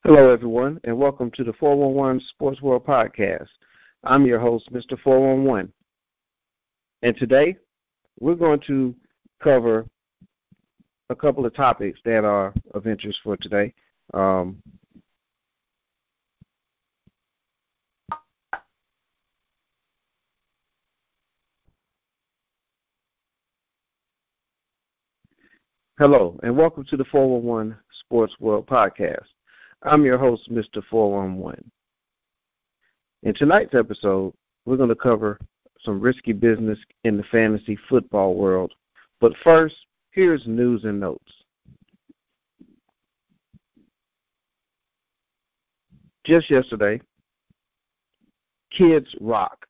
Hello, everyone, and welcome to the 411 Sports World Podcast. I'm your host, Mr. 411. And today, we're going to cover a couple of topics that are of interest for today. Hello, and welcome to the 411 Sports World Podcast. I'm your host, Mr. 411. In tonight's episode, we're going to cover some risky business in the fantasy football world. But first, here's news and notes. Just yesterday, Kids Rock.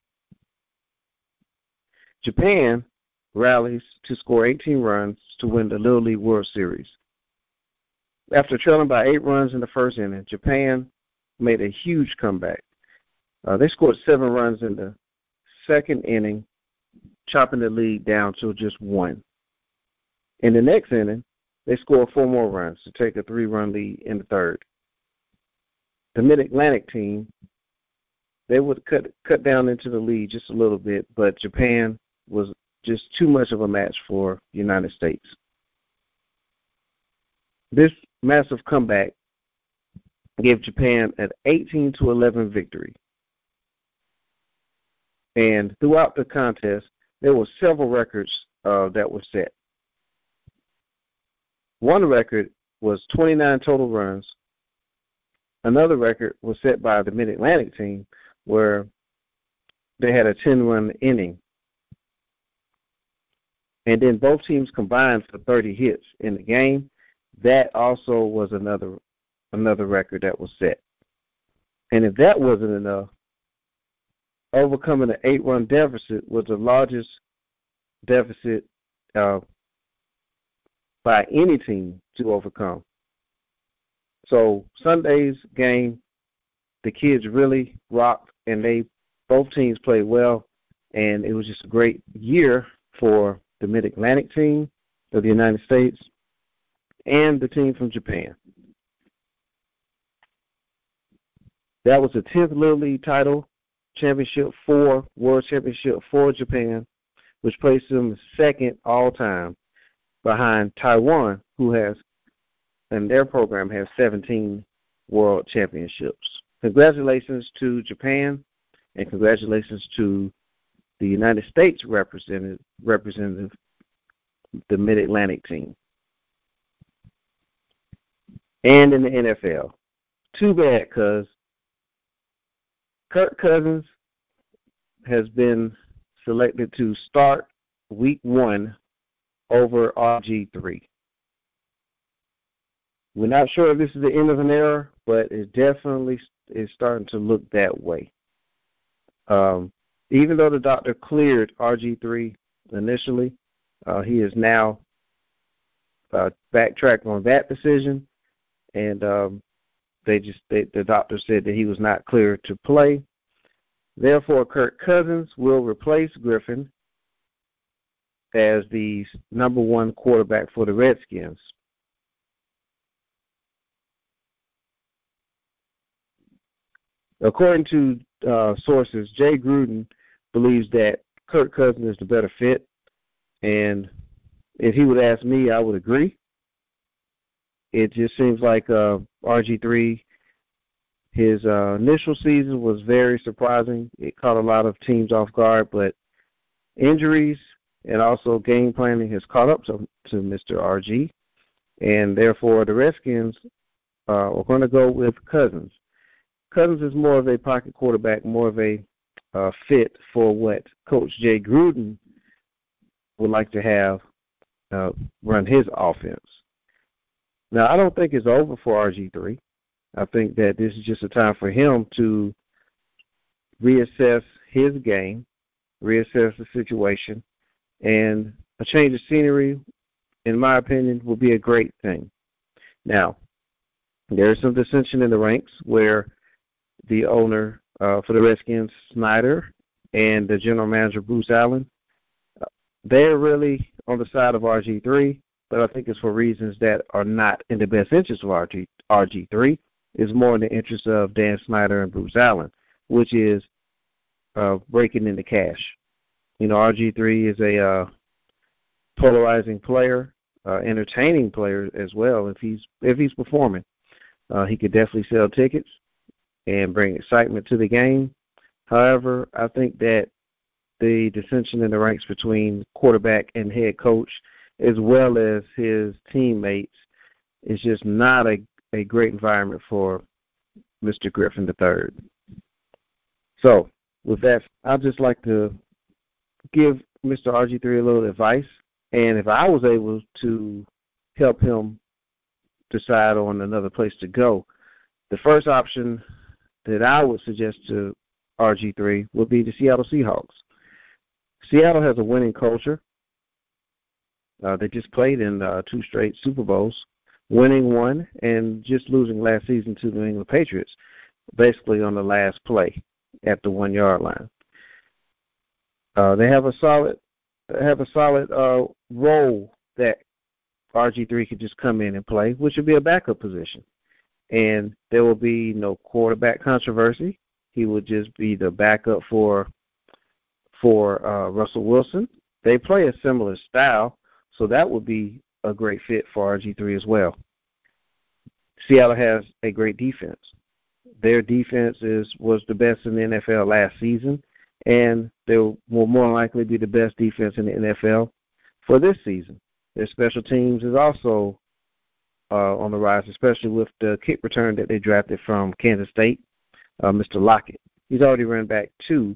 Japan rallies to score 18 runs to win the Little League World Series. After trailing by 8 runs in the first inning, Japan made a huge comeback. They scored 7 runs in the second inning, chopping the lead down to just 1. In the next inning, they scored 4 more runs to take a 3-run lead in the third. The Mid-Atlantic team, they would cut down into the lead just a little bit, but Japan was just too much of a match for the United States. This massive comeback gave Japan an 18-11 victory. And throughout the contest, there were several records that were set. One record was 29 total runs. Another record was set by the Mid-Atlantic team where they had a 10-run inning. And then both teams combined for 30 hits in the game. That also was another record that was set. And if that wasn't enough, overcoming an 8-run deficit was the largest deficit by any team to overcome. So Sunday's game, the kids really rocked, and both teams played well, and it was just a great year for the Mid-Atlantic team of the United States and the team from Japan. That was the 10th Little League title, World Championship for Japan, which placed them second all-time behind Taiwan, who has, and their program has 17 World Championships. Congratulations to Japan, and congratulations to the United States representative, the Mid-Atlantic team. And in the NFL. Too bad, because Kirk Cousins has been selected to start week 1 over RG3. We're not sure if this is the end of an era, but it definitely is starting to look that way. Even though the doctor cleared RG3 initially, he is now backtracked on that decision, and the doctor said that he was not cleared to play. Therefore, Kirk Cousins will replace Griffin as the number 1 quarterback for the Redskins. According to sources, Jay Gruden believes that Kirk Cousins is the better fit, and if he would ask me, I would agree. It just seems like RG3, his initial season was very surprising. It caught a lot of teams off guard, but injuries and also game planning has caught up to Mr. RG, and therefore the Redskins are going to go with Cousins. Cousins is more of a pocket quarterback, more of a fit for what Coach Jay Gruden would like to have run his offense. Now, I don't think it's over for RG3. I think that this is just a time for him to reassess his game, reassess the situation, and a change of scenery, in my opinion, will be a great thing. Now, there is some dissension in the ranks where the owner for the Redskins, Snyder, and the general manager, Bruce Allen, they're really on the side of RG3, but I think it's for reasons that are not in the best interest of RG3. is more in the interest of Dan Snyder and Bruce Allen, which is breaking into cash. RG3 is a polarizing player, entertaining player as well. If he's performing, he could definitely sell tickets and bring excitement to the game. However, I think that the dissension in the ranks between quarterback and head coach, as well as his teammates, is just not a great environment for Mr. Griffin III. So, with that, I'd just like to give Mr. RG3 a little advice, and if I was able to help him decide on another place to go, the first option that I would suggest to RG3 would be the Seattle Seahawks. Seattle has a winning culture. They just played in 2 straight Super Bowls, winning one and just losing last season to the New England Patriots, basically on the last play at the 1-yard line. They have a solid role that RG3 could just come in and play, which would be a backup position. And there will be no quarterback controversy. He would just be the backup for Russell Wilson. They play a similar style, so that would be a great fit for RG3 as well. Seattle has a great defense. Their defense was the best in the NFL last season, and they will more likely be the best defense in the NFL for this season. Their special teams is also on the rise, especially with the kick return that they drafted from Kansas State, Mr. Lockett. He's already run back 2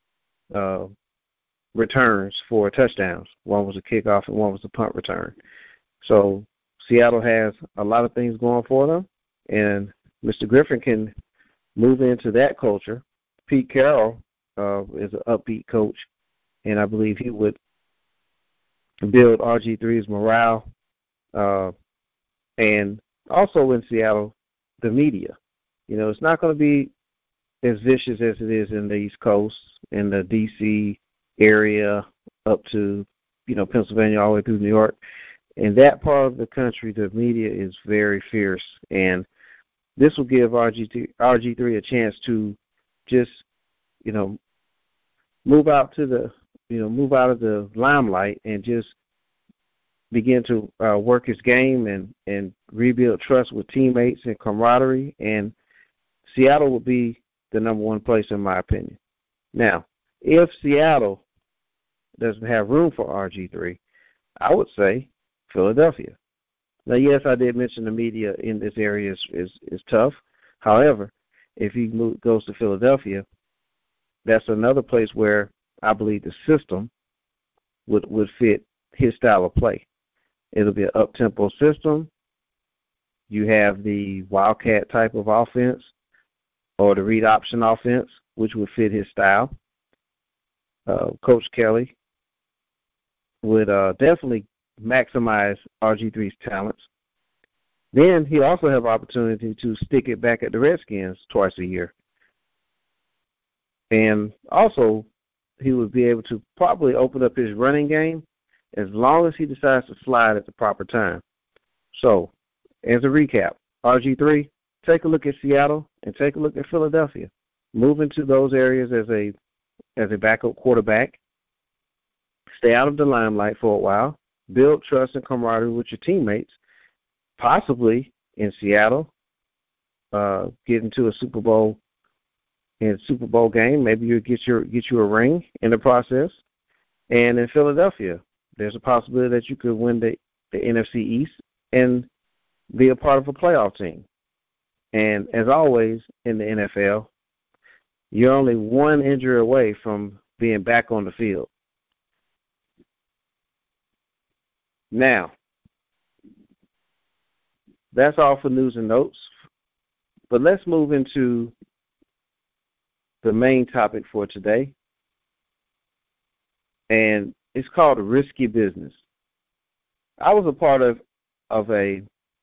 returns for touchdowns. One was a kickoff and one was a punt return. So Seattle has a lot of things going for them, and Mr. Griffin can move into that culture. Pete Carroll is an upbeat coach, and I believe he would build RG3's morale. And also in Seattle, the media. It's not going to be as vicious as it is in the East Coast, in the D.C. area, up to, Pennsylvania, all the way through New York. In that part of the country, the media is very fierce, and this will give RG3 a chance to just, move out of the limelight and just begin to work his game and rebuild trust with teammates and camaraderie, and Seattle will be the number 1 place in my opinion. Now, if Seattle doesn't have room for RG3, I would say Philadelphia. Now, yes, I did mention the media in this area is tough. However, if he goes to Philadelphia, that's another place where I believe the system would fit his style of play. It'll be an up-tempo system. You have the Wildcat type of offense or the read option offense, which would fit his style. Coach Kelly would definitely maximize RG3's talents. Then he also have opportunity to stick it back at the Redskins twice a year. And also, he would be able to probably open up his running game as long as he decides to slide at the proper time. So, as a recap, RG3, take a look at Seattle and take a look at Philadelphia. Move into those areas as a backup quarterback. Stay out of the limelight for a while. Build trust and camaraderie with your teammates. Possibly in Seattle, get into a Super Bowl game. Maybe you'll get you a ring in the process. And in Philadelphia, there's a possibility that you could win the NFC East and be a part of a playoff team. And as always in the NFL, you're only 1 injury away from being back on the field. Now, that's all for news and notes. But let's move into the main topic for today. And it's called Risky Business. I was a part of a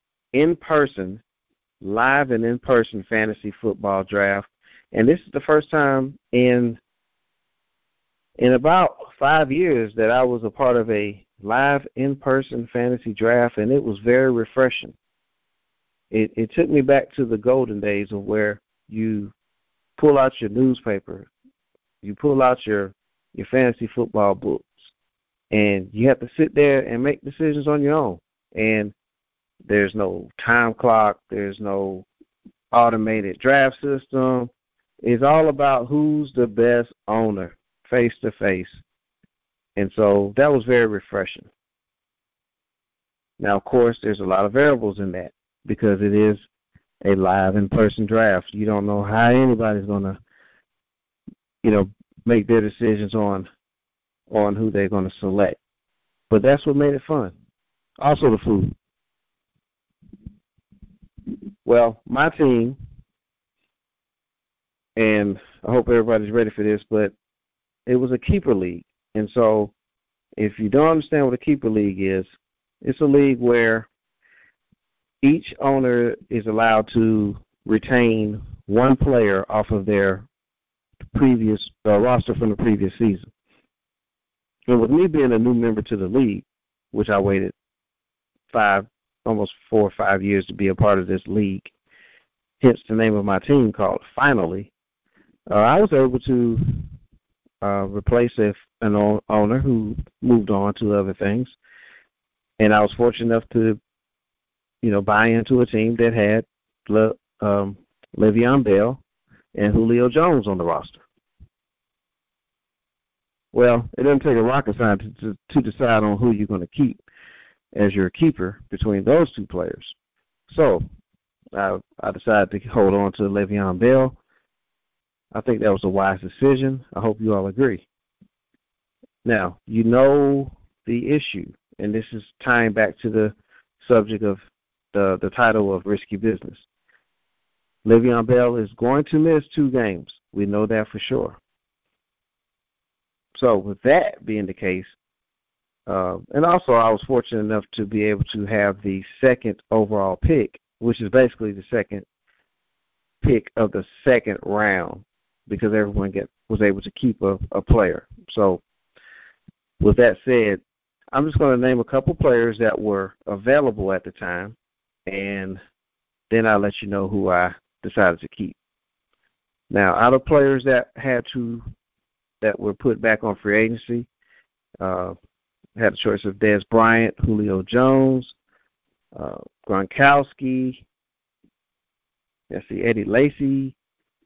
live and in-person fantasy football draft. And this is the first time in about 5 years that I was a part of a live in-person fantasy draft, and it was very refreshing. it took me back to the golden days of where you pull out your newspaper, you pull out your fantasy football books, and you have to sit there and make decisions on your own. And there's no time clock, there's no automated draft system. It's all about who's the best owner, face to face. And so that was very refreshing. Now, of course, there's a lot of variables in that because it is a live in-person draft. You don't know how anybody's going to, make their decisions on who they're going to select. But that's what made it fun. Also the food. Well, my team, and I hope everybody's ready for this, but it was a keeper league. And so if you don't understand what a keeper league is, it's a league where each owner is allowed to retain one player off of their previous roster from the previous season. And with me being a new member to the league, which I waited almost 4 or 5 years to be a part of this league, hence the name of my team called Finally, I was able to replace an owner who moved on to other things. And I was fortunate enough to, buy into a team that had Le'Veon Bell and Julio Jones on the roster. Well, it doesn't take a rocket scientist to decide on who you're going to keep as your keeper between those two players. So I decided to hold on to Le'Veon Bell. I think that was a wise decision. I hope you all agree. Now, the issue, and this is tying back to the subject of the title of Risky Business. Le'Veon Bell is going to miss 2 games. We know that for sure. So with that being the case, and also I was fortunate enough to be able to have the second overall pick, which is basically the second pick of the second round, because everyone was able to keep a player. So with that said, I'm just going to name a couple players that were available at the time, and then I'll let you know who I decided to keep. Now, out of players that were put back on free agency, had a choice of Dez Bryant, Julio Jones, Gronkowski, Eddie Lacy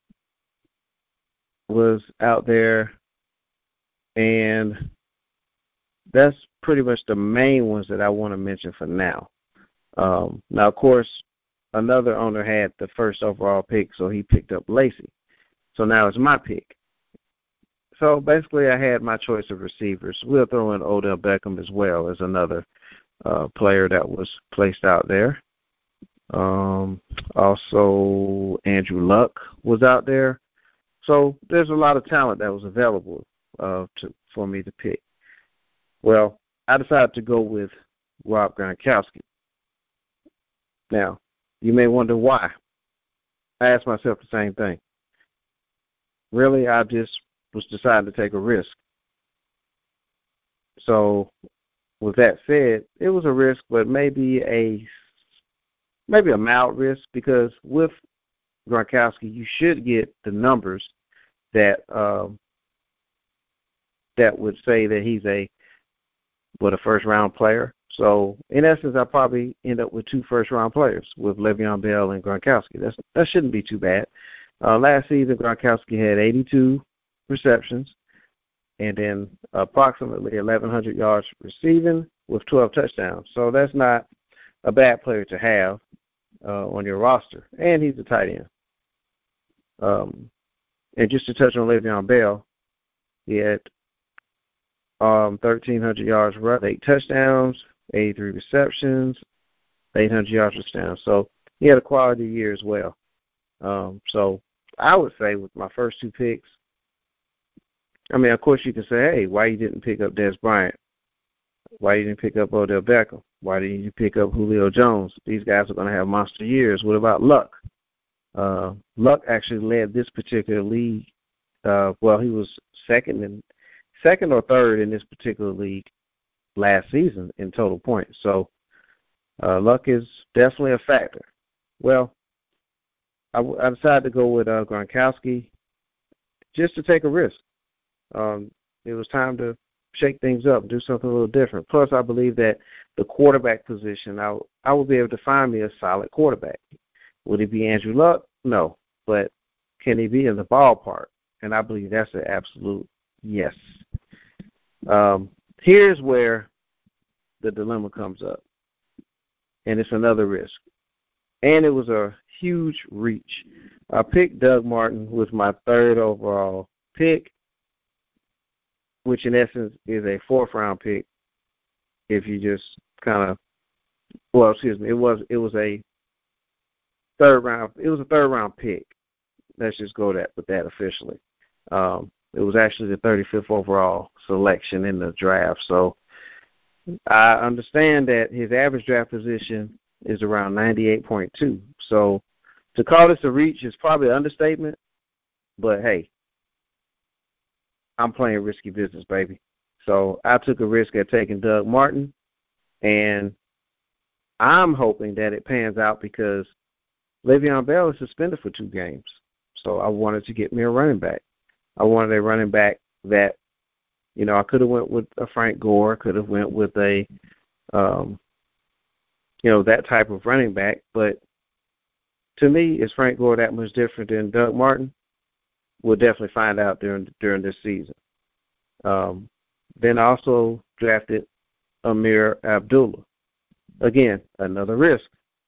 was out there, and that's pretty much the main ones that I want to mention for now. Now, of course, another owner had the first overall pick, so he picked up Lacy. So now it's my pick. So basically I had my choice of receivers. We'll throw in Odell Beckham as well as another player that was placed out there. Also, Andrew Luck was out there. So there's a lot of talent that was available for me to pick. Well, I decided to go with Rob Gronkowski. Now, you may wonder why. I asked myself the same thing. Really, I just was deciding to take a risk. So, with that said, it was a risk, but maybe a mild risk, because with Gronkowski, you should get the numbers that would say that he's a first-round player. So, in essence, I'll probably end up with 2 first-round players with Le'Veon Bell and Gronkowski. That shouldn't be too bad. Last season, Gronkowski had 82 receptions and then approximately 1,100 yards receiving with 12 touchdowns. So that's not a bad player to have on your roster. And he's a tight end. And just to touch on Le'Veon Bell, he had 1,300 yards, 8 touchdowns, 83 receptions, 800 yards touchdowns. So he had a quality year as well. So I would say with my first 2 picks, I mean, of course you can say, hey, why you didn't pick up Dez Bryant? Why you didn't pick up Odell Beckham? Why didn't you pick up Julio Jones? These guys are going to have monster years. What about Luck? Luck actually led this particular league. He was second or third in this particular league last season in total points. So Luck is definitely a factor. Well, I decided to go with Gronkowski just to take a risk. It was time to shake things up, do something a little different. Plus, I believe that the quarterback position, I will be able to find me a solid quarterback. Would it be Andrew Luck? No. But can he be in the ballpark? And I believe that's an absolute yes. Here's where the dilemma comes up, and it's another risk. And it was a huge reach. I picked Doug Martin with my third overall pick, which in essence is a fourth-round pick. If you just kind of, well, excuse me, it was a third-round. It was a third-round pick. Let's just go with that officially. It was actually the 35th overall selection in the draft. So I understand that his average draft position is around 98.2. So to call this a reach is probably an understatement. But, hey, I'm playing risky business, baby. So I took a risk at taking Doug Martin, and I'm hoping that it pans out because Le'Veon Bell is suspended for 2 games. So I wanted to get me a running back. I wanted a running back that, I could have went with a Frank Gore, could have went with a, that type of running back. But to me, is Frank Gore that much different than Doug Martin? We'll definitely find out during this season. Then I also drafted Amir Abdullah. Again, another risk.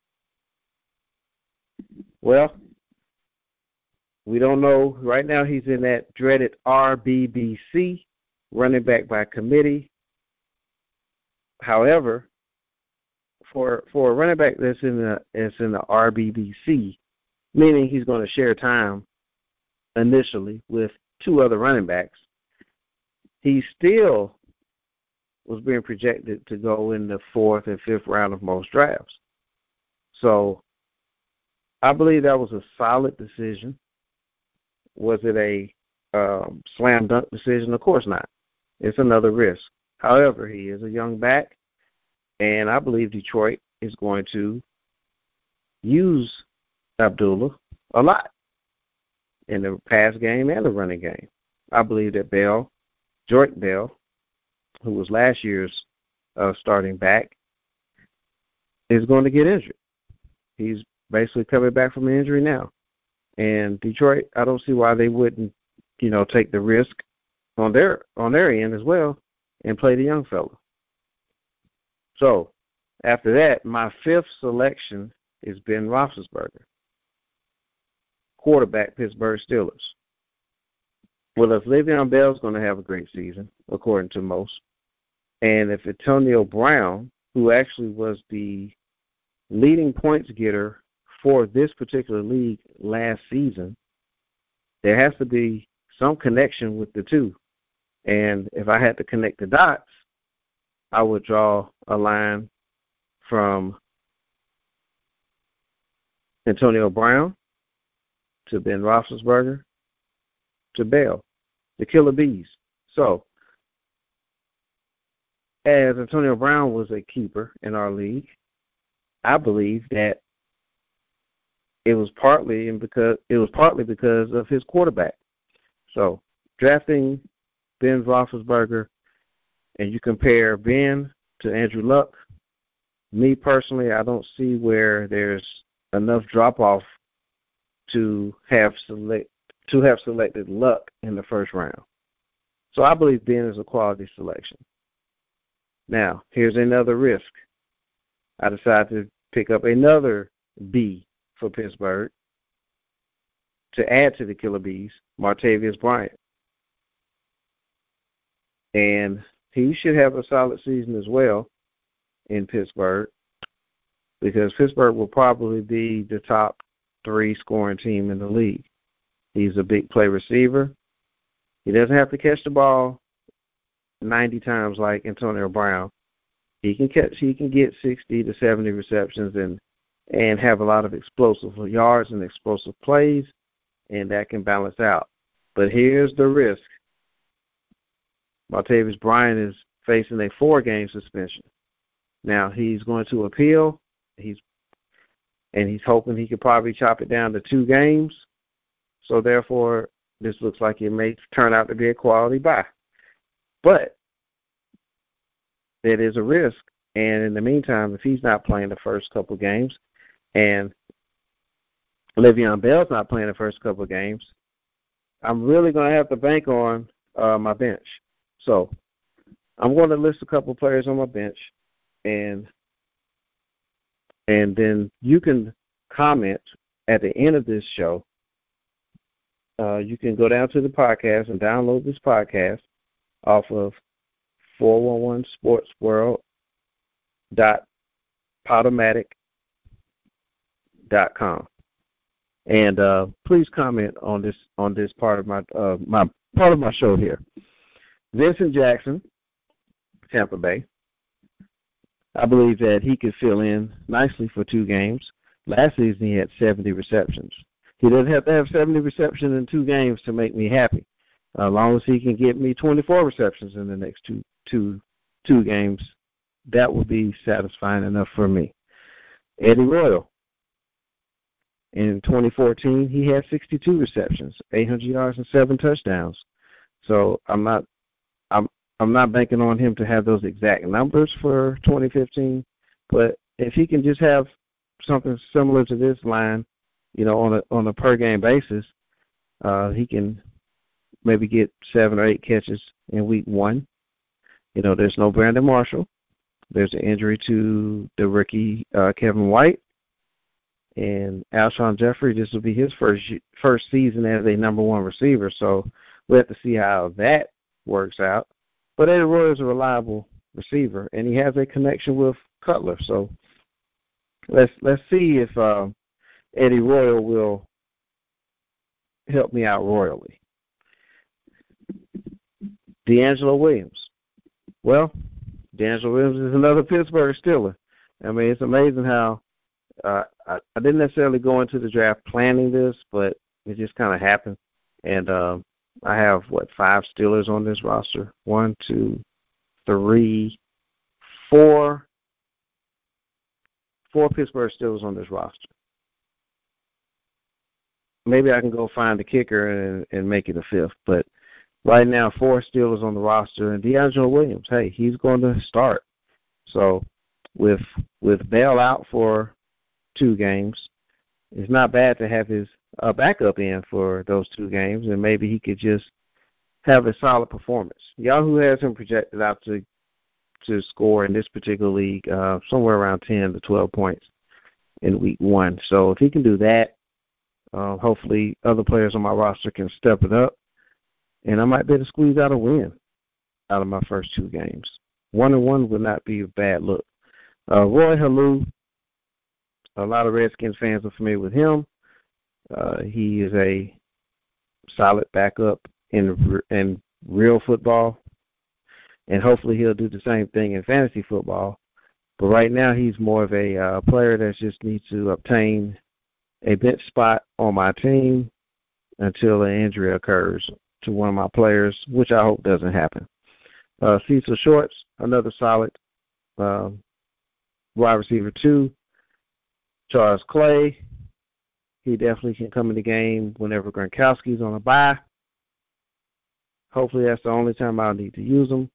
Well, we don't know. Right now he's in that dreaded RBBC, running back by committee. However, for a running back that's in the RBBC, meaning he's going to share time initially with 2 other running backs, he still was being projected to go in the 4th and 5th round of most drafts. So I believe that was a solid decision. Was it a slam dunk decision? Of course not. It's another risk. However, he is a young back, and I believe Detroit is going to use Abdullah a lot in the pass game and the running game. I believe that Jordan Bell, who was last year's starting back, is going to get injured. He's basically coming back from an injury now. And Detroit, I don't see why they wouldn't, take the risk on their end as well and play the young fella. So after that, my 5th selection is Ben Roethlisberger, quarterback, Pittsburgh Steelers. Well, if Le'Veon Bell is going to have a great season, according to most, and if Antonio Brown, who actually was the leading points getter for this particular league last season, there has to be some connection with the two. And if I had to connect the dots, I would draw a line from Antonio Brown to Ben Roethlisberger to Bell, the Killer Bees. So, as Antonio Brown was a keeper in our league, I believe that it was partly because of his quarterback. So, drafting Ben Roethlisberger, and you compare Ben to Andrew Luck, me personally, I don't see where there's enough drop-off to have selected Luck in the first round. So I believe Ben is a quality selection. Now, here's another risk. I decided to pick up another B for Pittsburgh to add to the Killer Bees, Martavis Bryant. And he should have a solid season as well in Pittsburgh because Pittsburgh will probably be the top 3 scoring team in the league. He's a big play receiver. He doesn't have to catch the ball 90 times like Antonio Brown. He can get 60 to 70 receptions and have a lot of explosive yards and explosive plays, and that can balance out. But here's the risk. Martavis Bryant is facing a 4-game suspension. Now, he's going to appeal. He's and he's hoping he could probably chop it down to 2 games. So therefore, this looks like it may turn out to be a quality buy. But there is a risk, and in the meantime, if he's not playing the first couple games, and Le'Veon Bell's not playing the first couple of games, I'm really going to have to bank on my bench. So I'm going to list a couple of players on my bench, and then you can comment at the end of this show. You can go down to the podcast and download this podcast off of 411sportsworld.podomatic.com. And please comment on this part of my part of my show here. Vincent Jackson, Tampa Bay. I believe that he could fill in nicely for 2 games. Last season he had 70 receptions. He doesn't have to have 70 receptions in 2 games to make me happy. As long as he can get me 24 receptions in the next two games, that will be satisfying enough for me. Eddie Royal. In 2014, he had 62 receptions, 800 yards, and 7 touchdowns. So I'm not banking on him to have those exact numbers for 2015, but if he can just have something similar to this line, on a per game basis, he can maybe get 7 or 8 catches in week 1. There's no Brandon Marshall. There's an injury to the rookie Kevin White. And Alshon Jeffrey, this will be his first season as a number 1 receiver, so we'll have to see how that works out. But Eddie Royal is a reliable receiver, and he has a connection with Cutler. So let's see if Eddie Royal will help me out royally. DeAngelo Williams. Well, DeAngelo Williams is another Pittsburgh Steeler. I mean, it's amazing how I didn't necessarily go into the draft planning this, but it just kind of happened. And I have, 5 Steelers on this roster? 1, 2, 3, 4. 4 Pittsburgh Steelers on this roster. Maybe I can go find the kicker and make it a 5th. But right now, 4 Steelers on the roster. And DeAngelo Williams, hey, he's going to start. So with Bell out for 2 games, it's not bad to have his backup in for those 2 games, and maybe he could just have a solid performance. Yahoo has him projected out to score in this particular league somewhere around 10 to 12 points in week 1. So if he can do that, hopefully other players on my roster can step it up, and I might be able to squeeze out a win out of my first 2 games. 1-1 would not be a bad look. Roy Halou, a lot of Redskins fans are familiar with him. He is a solid backup in real football, and hopefully he'll do the same thing in fantasy football. But right now he's more of a player that just needs to obtain a bench spot on my team until an injury occurs to one of my players, which I hope doesn't happen. Cecil Shorts, another solid wide receiver 2. Charles Clay, he definitely can come in the game whenever Gronkowski's on a bye. Hopefully that's the only time I'll need to use him.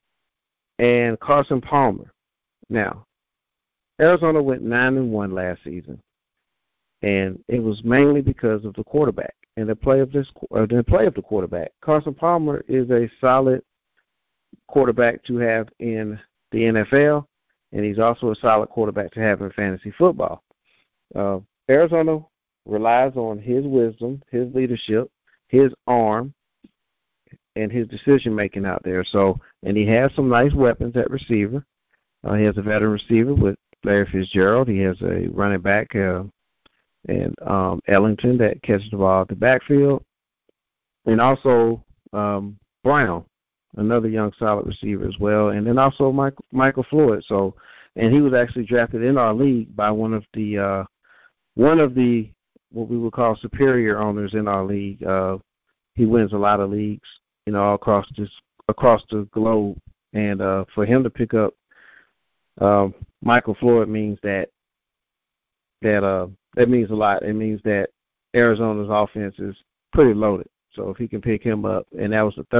And Carson Palmer. Now, Arizona went 9-1 last season, and it was mainly because of the quarterback and the play of the quarterback. Carson Palmer is a solid quarterback to have in the NFL, and he's also a solid quarterback to have in fantasy football. Arizona relies on his wisdom, his leadership, his arm, and his decision-making out there. So, and he has some nice weapons at receiver. He has a veteran receiver with Larry Fitzgerald. He has a running back and Ellington that catches the ball at the backfield. And also Brown, another young solid receiver as well. And then also Michael Floyd. So, and he was actually drafted in our league by one of the what we would call superior owners in our league. He wins a lot of leagues, across the globe. And for him to pick up Michael Floyd means that that means a lot. It means that Arizona's offense is pretty loaded. So if he can pick him up, and that was the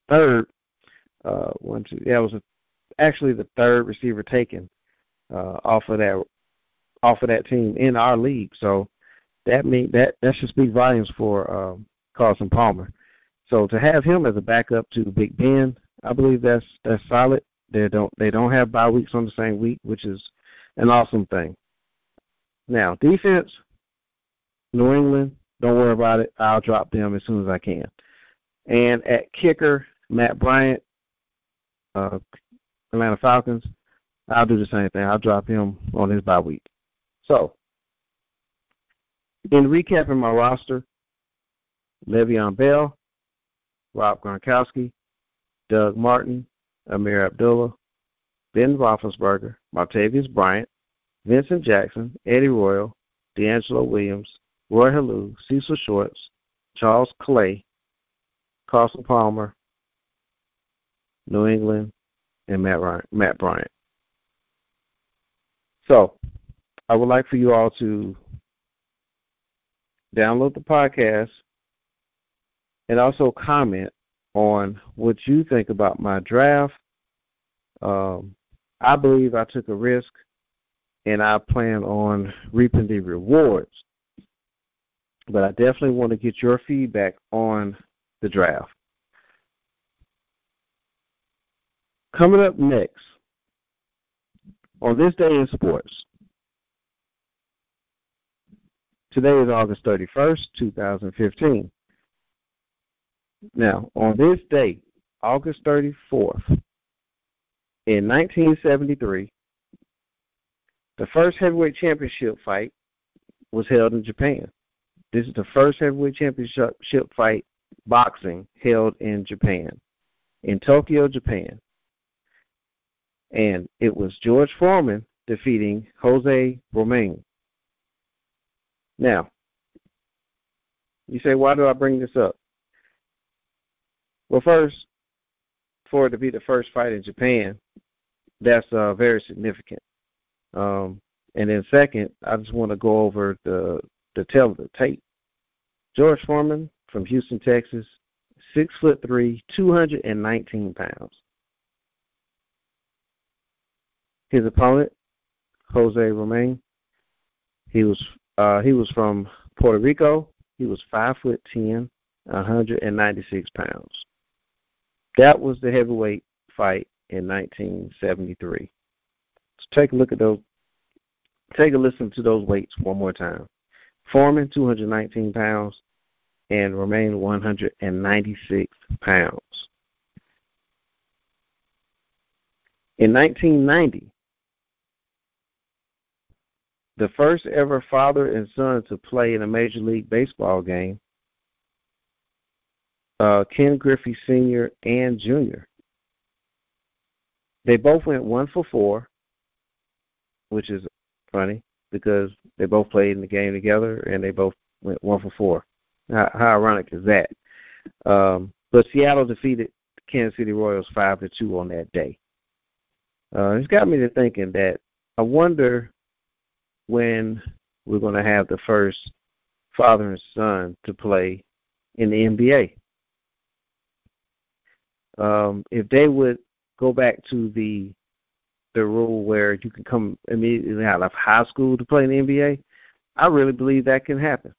actually the third receiver taken off of that team in our league. So that should speak volumes for Carson Palmer. So to have him as a backup to Big Ben, I believe that's solid. They don't have bye weeks on the same week, which is an awesome thing. Now, defense, New England, don't worry about it. I'll drop them as soon as I can. And at kicker, Matt Bryant, Atlanta Falcons, I'll do the same thing. I'll drop him on his bye week. So, in recapping my roster, Le'Veon Bell, Rob Gronkowski, Doug Martin, Amir Abdullah, Ben Roethlisberger, Martavius Bryant, Vincent Jackson, Eddie Royal, D'Angelo Williams, Roy Halou, Cecil Shorts, Charles Clay, Carson Palmer, New England, and Matt Bryant. So, I would like for you all to download the podcast and also comment on what you think about my draft. I believe I took a risk, and I plan on reaping the rewards. But I definitely want to get your feedback on the draft. Coming up next, on this day in sports, today is August 31st, 2015. Now, on this date, August 34th, in 1973, the first heavyweight championship fight was held in Japan. This is the first heavyweight championship fight, boxing, held in Japan, in Tokyo, Japan. And it was George Foreman defeating Jose Romain. Now, you say, why do I bring this up? Well, first, for it to be the first fight in Japan, that's very significant. And then second, I just want to go over the tape. George Foreman from Houston, Texas, 6'3", 219 pounds. His opponent, Jose Romain, he was from Puerto Rico. He was 5'10", 196 pounds. That was the heavyweight fight in 1973. So take a look at those. Take a listen to those weights one more time. Foreman, 219 pounds, and Romain, 196 pounds. In 1990, the first ever father and son to play in a Major League Baseball game, Ken Griffey Sr. and Jr. They both went 1 for 4, which is funny because they both played in the game together and they both went 1 for 4. How ironic is that? But Seattle defeated Kansas City Royals 5-2 on that day. It's got me to thinking that I wonder when we're going to have the first father and son to play in the NBA. If they would go back to the rule where you can come immediately out of high school to play in the NBA, I really believe that can happen.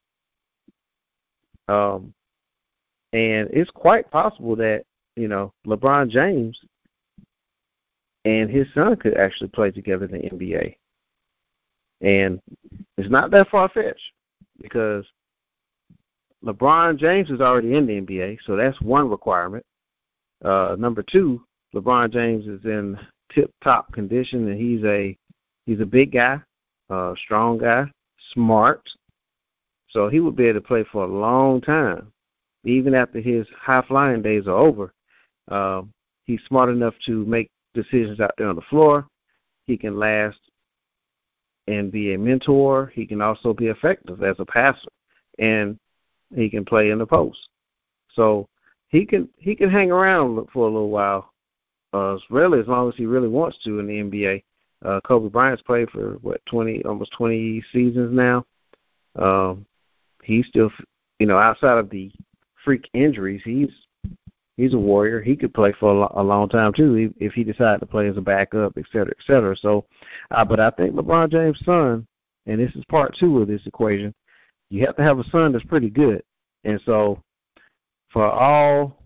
And it's quite possible that, LeBron James and his son could actually play together in the NBA. And it's not that far-fetched because LeBron James is already in the NBA, so that's one requirement. Number 2, LeBron James is in tip-top condition, and he's a big guy, strong guy, smart. So he would be able to play for a long time. Even after his high-flying days are over, he's smart enough to make decisions out there on the floor. He can last and be a mentor. He can also be effective as a passer, and he can play in the post. So he can hang around for a little while, really as long as he really wants to in the NBA. Kobe Bryant's played for, almost 20 seasons now. He's still, outside of the freak injuries, he's a warrior. He could play for a long time, too, if he decided to play as a backup, et cetera, et cetera. So, but I think LeBron James' son, and this is part two of this equation, you have to have a son that's pretty good. And so for all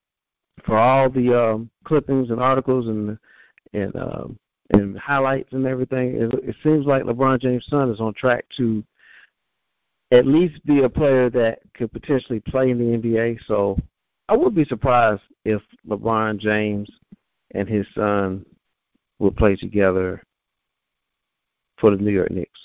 the clippings and articles and highlights and everything, it seems like LeBron James' son is on track to at least be a player that could potentially play in the NBA. So I would be surprised if LeBron James and his son would play together for the New York Knicks.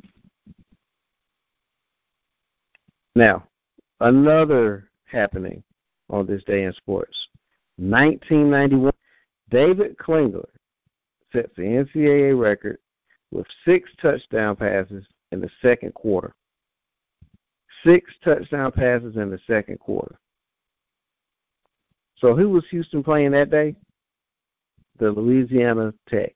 Now, another happening on this day in sports. 1991, David Klingler sets the NCAA record with 6 touchdown passes in the second quarter. 6 touchdown passes in the second quarter. So who was Houston playing that day? The Louisiana Tech.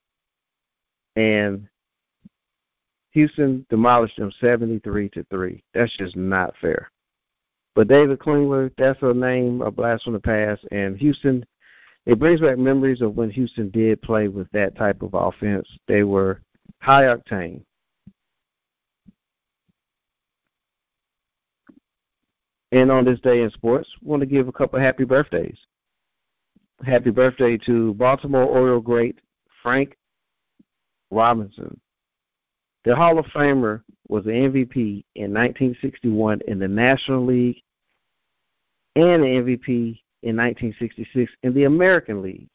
And Houston demolished them 73-3. That's just not fair. But David Klingler, that's a name, a blast from the past. And Houston, it brings back memories of when Houston did play with that type of offense. They were high octane. And on this day in sports, I want to give a couple of happy birthdays. Happy birthday to Baltimore Oriole great Frank Robinson. The Hall of Famer was the MVP in 1961 in the National League and the MVP in 1966 in the American League.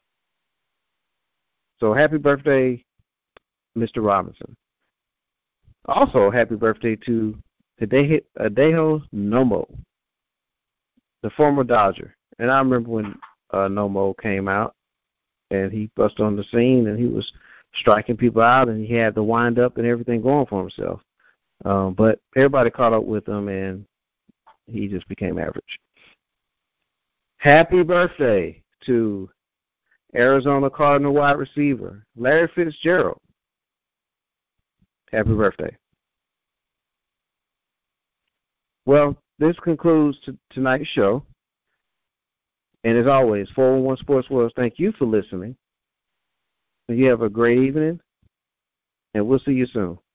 So happy birthday, Mr. Robinson. Also, happy birthday to Hideo Nomo, the former Dodger. And I remember when Nomo came out and he busted on the scene and he was striking people out and he had the wind up and everything going for himself. But everybody caught up with him and he just became average. Happy birthday to Arizona Cardinal wide receiver Larry Fitzgerald. Happy birthday. Well, this concludes tonight's show. And as always, 411 Sports World, thank you for listening. You have a great evening, and we'll see you soon.